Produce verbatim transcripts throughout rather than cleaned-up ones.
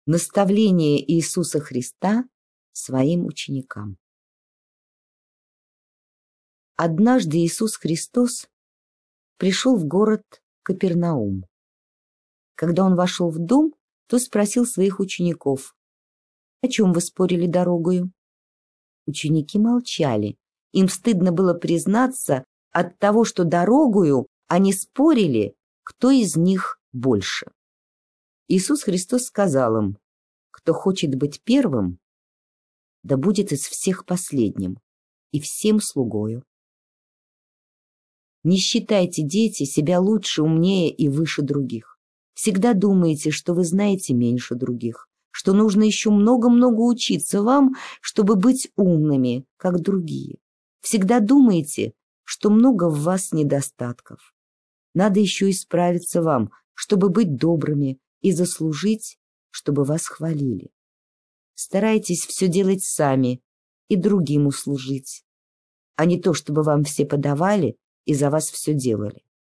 Наставление Иисуса Христа своим ученикам. Однажды Иисус Христос пришел в город Капернаум. Когда он вошел в дом, то спросил своих учеников: «О чем вы спорили дорогою?» Ученики молчали. Им стыдно было признаться от того, что дорогою они спорили, кто из них больше. Иисус Христос сказал им: «Кто хочет быть первым, да будет из всех последним и всем слугою». Не считайте, дети, себя лучше, умнее и выше других. Всегда думайте, что вы знаете меньше других, что нужно еще много-много учиться вам, чтобы быть умными, как другие. Всегда думайте, что много в вас недостатков. Надо еще исправиться вам, чтобы быть добрыми и заслужить, чтобы вас хвалили. Старайтесь все делать сами и другим услужить, а не то, чтобы вам все подавали и за вас все делали.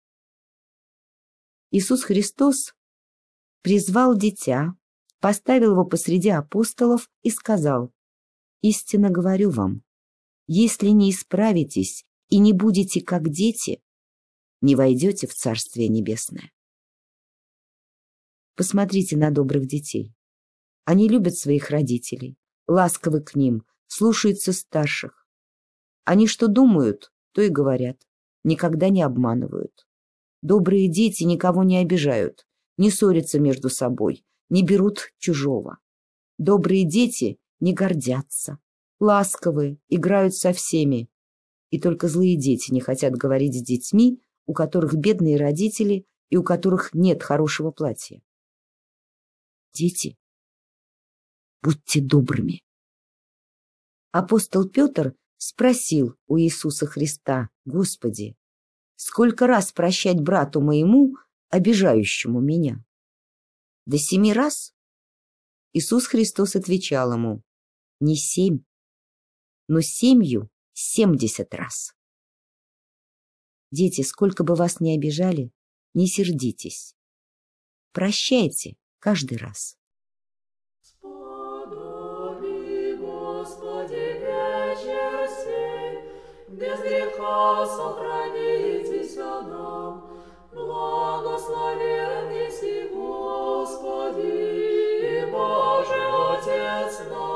Иисус Христос призвал дитя, поставил его посреди апостолов и сказал: «Истинно говорю вам, если не исправитесь и не будете как дети, не войдете в Царствие Небесное». Посмотрите на добрых детей. Они любят своих родителей, ласковы к ним, слушаются старших. Они что думают, то и говорят, никогда не обманывают. Добрые дети никого не обижают, не ссорятся между собой, не берут чужого. Добрые дети не гордятся, ласковые, играют со всеми. И только злые дети не хотят говорить с детьми, у которых бедные родители и у которых нет хорошего платья. Дети, будьте добрыми. Апостол Петр спросил у Иисуса Христа: «Господи, сколько раз прощать брату моему, обижающему меня? До семи раз?» Иисус Христос отвечал ему: «Не семь, но семью семьдесят раз». Дети, сколько бы вас ни обижали, не сердитесь. Прощайте каждый раз. Сподоби, Господи, вечер сей, без греха сохранитесь нам. Благословен еси, Господи, и Боже Отец наш.